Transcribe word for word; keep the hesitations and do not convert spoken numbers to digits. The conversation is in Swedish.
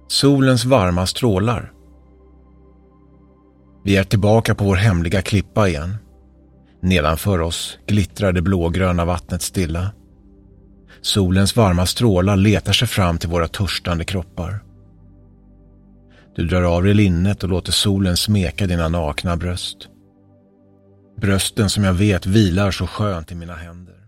Solens varma strålar. Vi är tillbaka på vår hemliga klippa igen. Nedanför oss glittrar det blågröna vattnet stilla. Solens varma strålar letar sig fram till våra törstande kroppar. Du drar av dig linnet och låter solen smeka dina nakna bröst. Brösten som jag vet vilar så skönt i mina händer.